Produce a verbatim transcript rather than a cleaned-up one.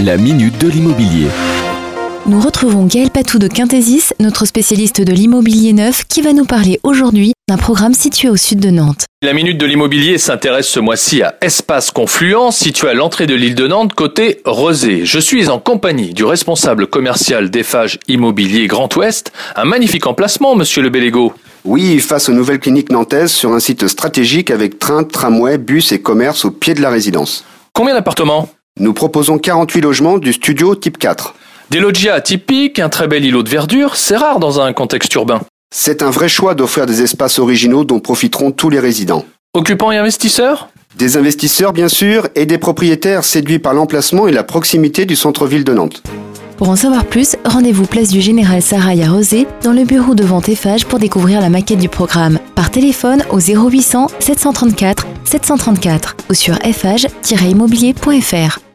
La minute de l'immobilier. Nous retrouvons Gaël Patou de Quintésis, notre spécialiste de l'immobilier neuf, qui va nous parler aujourd'hui d'un programme situé au sud de Nantes. La minute de l'immobilier s'intéresse ce mois-ci à Espace Confluent, situé à l'entrée de l'île de Nantes, côté Rezé. Je suis en compagnie du responsable commercial d'Eiffage Immobilier Grand Ouest. Un magnifique emplacement, monsieur Le Bellégo. Oui, face aux nouvelles cliniques nantaises sur un site stratégique avec train, tramway, bus et commerce au pied de la résidence. Combien d'appartements ? Nous proposons quarante-huit logements du studio type quatre. Des loggias atypiques, un très bel îlot de verdure, c'est rare dans un contexte urbain. C'est un vrai choix d'offrir des espaces originaux dont profiteront tous les résidents. Occupants et investisseurs ? Des investisseurs bien sûr et des propriétaires séduits par l'emplacement et la proximité du centre-ville de Nantes. Pour en savoir plus, rendez-vous place du Général Sarail à Rezé, dans le bureau de vente Eiffage pour découvrir la maquette du programme. Par téléphone au zéro huit cents sept cent trente-quatre sept cent trente-quatre ou sur eiffage tiret immobilier point f r.